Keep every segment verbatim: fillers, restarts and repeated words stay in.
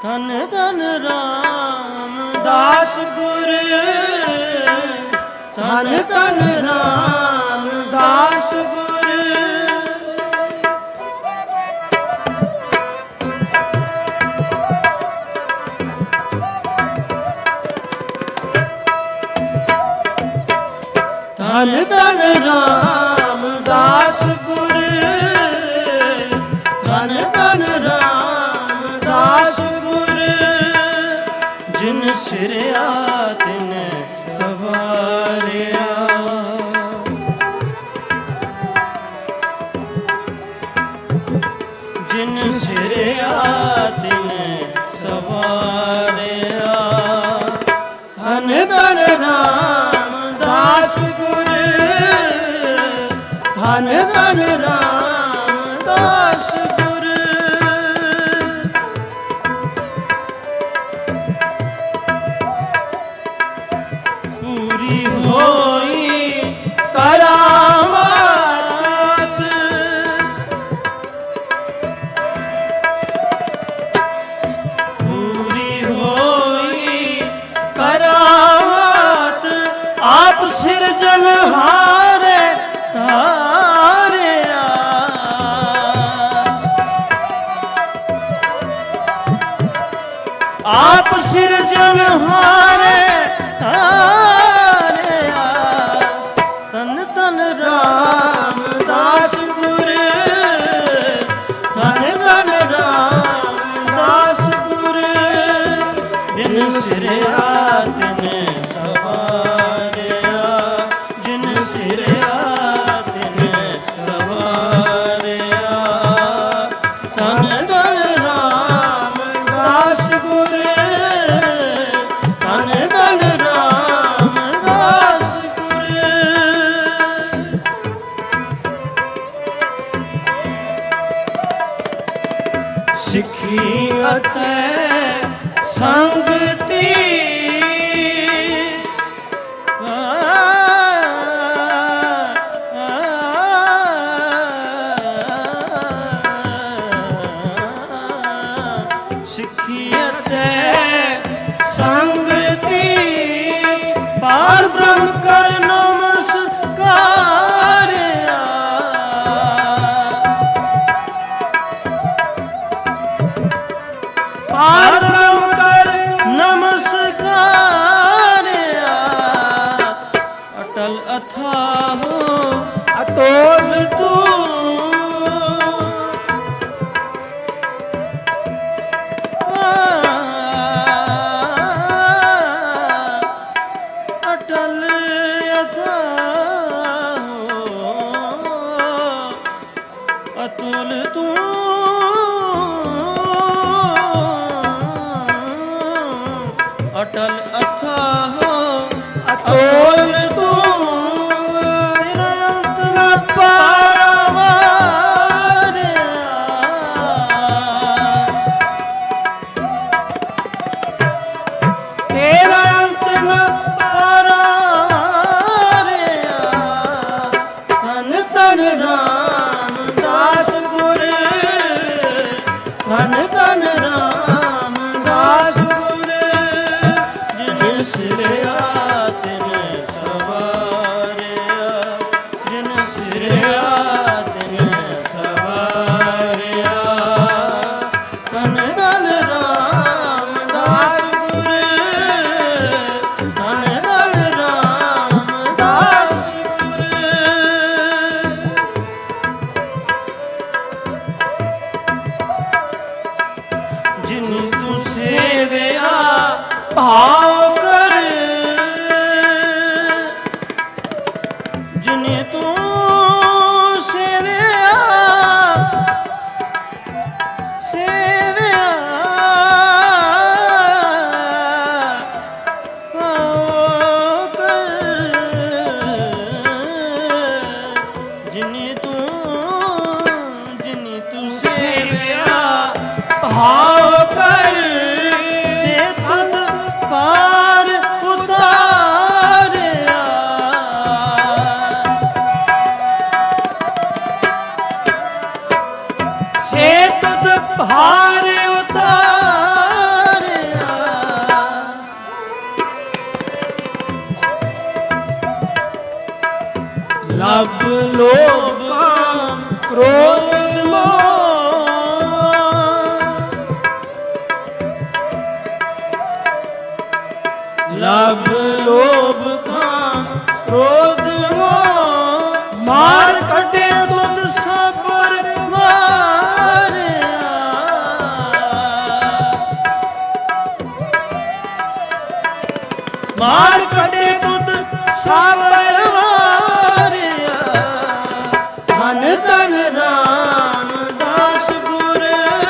ਧਨ ਧਨ ਰਾਮਦਾਸ ਗੁਰ, ਧਨ ਧਨ ਰਾਮਦਾਸ ਗੁਰ। ਧਨ ਧਨ ਰਾਮਦਾਸ ਗੁਰ, ਧਨ ਧਨ ਰਾਮਦਾਸ ਗੁਰ। ਜਿਨ ਸਿਰਿਆ ਤਿਨ ਸਵਾਰਿਆ, ਜਿਨ ਸਿਰਿਆ ਤਿਨ ਸਵਾਰਿਆ। ਧਨ ਧਨ ਰਾਮਦਾਸ ਗੁਰ, ਧਨ ਧਨ ਰਾਮਦਾਸ ਗੁਰ। ਪੂਰੀ ਹੋਈ ਕਰਾਮਾਤ, ਪੂਰੀ ਹੋਈ ਕਰਾਮਾਤ। ਆਪ ਸਿਰਜਨਹਾਰੇ ਤਾਰਿਆ, ਆਪ ਸਿਰਜਨਹਾਰੇ ਤਾਰਿਆ। ਧਨ ਧਨ ਰਾਮਦਾਸ ਗੁਰ, ਧਨ ਧਨ ਰਾਮਦਾਸ ਗੁਰ। ਜਿਨ ਸਿਰਿਆ ਤਿਨ ਸਵਾਰਿਆ, ਜਿਨ ਸਿਰਿਆ ਤਿਨ ਸਵਾਰਿਆ। ਧਨ ਧਨ ਰਾਮਦਾਸ ਗੁਰ, ਧਨ ਧਨ ਰਾਮਦਾਸ ਗੁਰ। ਸਿੱਖੀ ਅਤੇ ਸੰਗਤੀ, ਸਿੱਖੀ ਅਤੇ ਸੰਗਤੀ। ਪਾਰ ਬ੍ਰਹਮ ਕਰ ਨਮਸਕਾਰਿਆ, ਪਾਰ ਬ੍ਰਹਮ ਕਰ ਨਮਸਕਾਰਿਆ। ਅਟਲ ਅਥਾਹ ਅਤੋਲ ਤੂੰ, ਅਟਲ ਅਥਾਹ ਅਤੁਲ ਤੂੰ। ਅਟਲ ਅਥਾਹ ਅਤੁਲ ਤੂੰ, ਤੇਰਾ ਅੰਤ ਨ ਪਾਰਾਵਾਰਿਆ। ਤੇਰਾ ਅੰਤ ਨ ਪਾਰਾਵਾਰਿਆ। ਧਨ ਧਨ ਰਾਮਦਾਸ ਗੁਰ, ਧਨ ਧਨ ਰਾਮਦਾਸ ਗੁਰ। ਜਿਨ ਸਿਰਿਆ ਤਿਨ ਸਵਾਰਿਆ, ਜਿਨ ਸਿਰਿਆ ਤਿਨ ਸਵਾਰਿਆ। ਧਨ ਧਨ ਰਾਮਦਾਸ ਗੁਰ, ਧਨ ਧਨ ਰਾਮਦਾਸ ਗੁਰ। ਜਿਨ ਤੂੰ ਸੇਵਿਆ ਭਾਵ ਕਰ, ਜਿਨ ਤੂੰ ਸੇਵਿਆ ਸੇਵਿਆ ਭਾਵ ਕਰ। ਜਿਨ ਤੂੰ ਜਿਨ ਤੂੰ ਸੇਵਿਆ ਭਾਵ ਕਰ, ਸੇ ਤੁਧ ਪਾਰ ਉਤਾਰਿਆ। ਸੇ ਤੁਧ ਪਾਰ ਉਤਾਰਿਆ। ਲੋਭ ਕਾਮ ਕ੍ਰੋਧ ਮੋਹ। ਲਭ ਲੋਭ ਕਾਮ ਕ੍ਰੋਧ ਮੋਹ ਮਾਰ ਕੱਢੇ ਤੁਧ ਸਬਰ ਮਾਰਿਆ। ਮਾਰ ਕੱਢੇ ਤੁਧ ਸਬਰ ਮਾਰਿਆ। ਧਨ ਧਨ ਰਾਮਦਾਸ ਗੁਰ,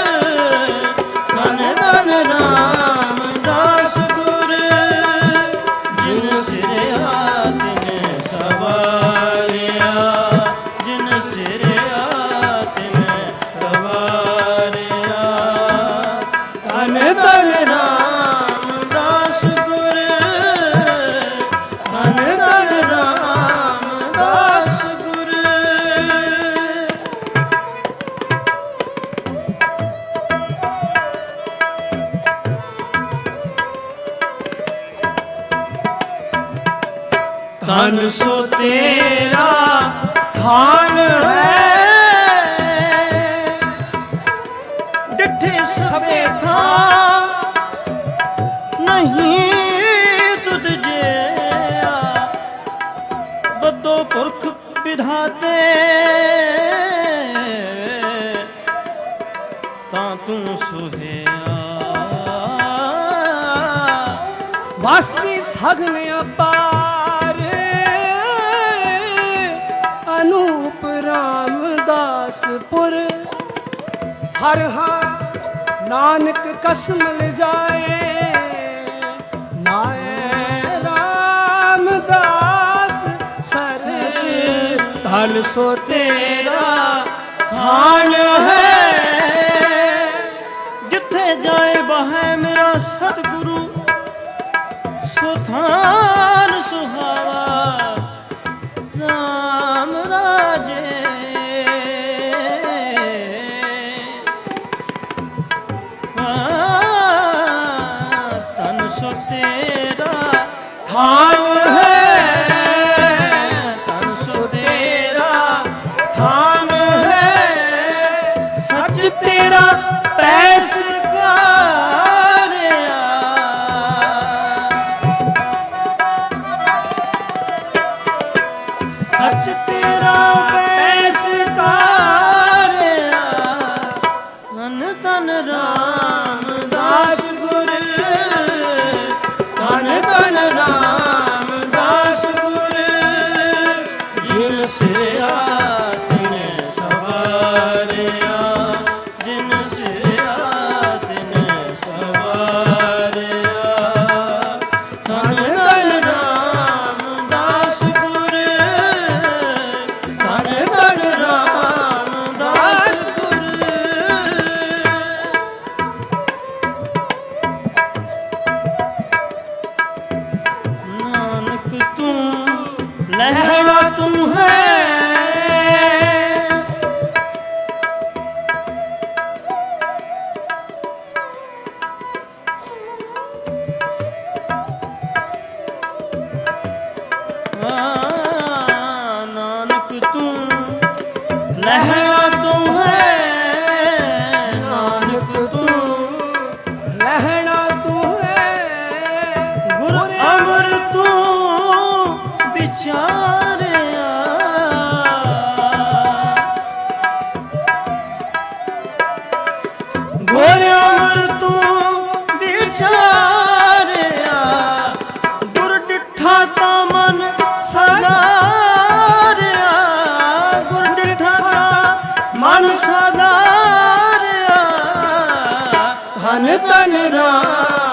ਧਨ ਧਨ ਰਾਮਦਾਸ ਗੁਰ। ਜਿਨ ਸਿਰਿਆ ਤਿਨ ਸਵਾਰਿਆ, ਜਿਨ ਸਿਰਿਆ ਤਿਨ ਸਵਾਰਿਆ। ਧਨ ਧਨ ਰਾਮਦਾਸ ਗੁਰ, ਧਨ ਧਨ ਰਾਮਦਾਸ ਗੁਰ। ਧਨ ਸੋ ਤੇਰਾ ਥਾਨ ਹੈ, ਡਿਠੇ ਸਭੇ ਥਾਂ ਨਹੀਂ ਤੁਧ ਜਿਆ। ਬੱਦੋ ਪੁਰਖ ਵਿਧਾਤੇ ਤਾਂ ਤੂੰ ਸੁਹਿਆ। ਵਸਦੀ ਸਗਨ ਅਪਾਰ, ਅਨੂਪ ਰਾਮਦਾਸਪੁਰ। ਹਰ ਹਰ ਨਾਨਕ ਕਸਮ ਲਿਜਾਏ, ਨਾਏ ਰਾਮਦਾਸ ਸਰ। ਧਨ ਸੋ ਤੇਰਾ ਥਾਨ ਹੈ, ਜਿੱਥੇ ਜਾਏ ਬਹੈ ਮੇਰਾ ਸਤਿਗੁਰੂ। ਸੋ ਥਾਨ ਸੁਹਾਵਾ ਰਾਮ ਰਾਜੇ। ਧਨ ਸੋ ਤੇਰਾ ਥਾਨ ਹੈ, ਧਨ ਸੋ ਤੇਰਾ ਥਾਨ ਹੈ। ਸੱਚ ਤੇਰਾ ਪੈਸ ਕਾਰਿਆ। ਸੱਚ ਤੇਰਾ ਪੈਸ ਕਾਰਿਆ। ਧਨ ਧਨ ਰਾਮਦਾਸ ਗੁਰ, ਧਨ ਧਨ ਰਾਮਦਾਸ ਗੁਰ। ਜਿਨ ਸਿਰਿਆ ਤਿਨ ਸਵਾਰਿਆ, ਜਿਨ ਸਿਰਿਆ ਤਿਨ ਸਵਾਰਿਆ। ਧਨ ਧਨ ਰਾਮਦਾਸ ਗੁਰ, ਧਨ ਧਨ ਰਾਮਦਾਸ ਗੁਰ। ਨਾਨਕ ਤੂੰ ਲਹਿਣਾ ਤੂੰ ਹੈ, ਨਾਨਕ ਤੂੰ ਲਹਿਣਾ ਤੂੰ ਹੈ। ਨਾਨਕ ਤੂੰ ਲਹਿਣਾ ਤੂੰ ਹੈ, ਗੁਰ ਅਮਰ ਤੂੰ ਵਿਚਾਰਿਆ। ਗੁਰ ਅਮਰ ਤੂੰ ਵਿਚਾਰਿਆ। ਗੁਰ ਡਿਠਾ ਤਾਂ ਮਨ ਸਦਾਰਿਆ। ਗੁਰ ਡਿਠਾ ਤਾਂ ਮਨ ਸਦਾਰਿਆ। ਧਨ ਧਨ ਰਾਮ